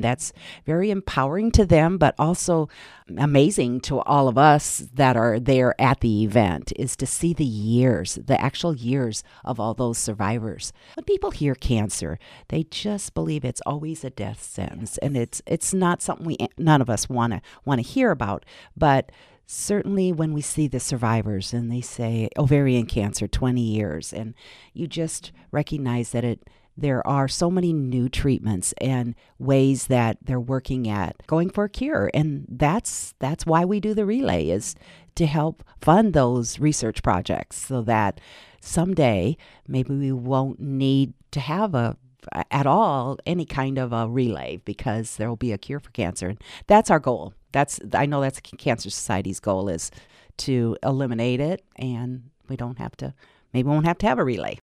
that's very empowering to them, but also amazing to all of us that are there at the event, is to see the actual years of all those survivors. When people hear cancer, they just believe it's always a death sentence, and it's not something none of us want to hear about. But certainly when we see the survivors and they say ovarian cancer, 20 years, and you just recognize that there are so many new treatments and ways that they're working at going for a cure. And that's why we do the relay, is to help fund those research projects so that someday maybe we won't need to have at all any kind of a relay, because there will be a cure for cancer. And that's our goal. I know that's Cancer Society's goal, is to eliminate it, and maybe we won't have to have a relay.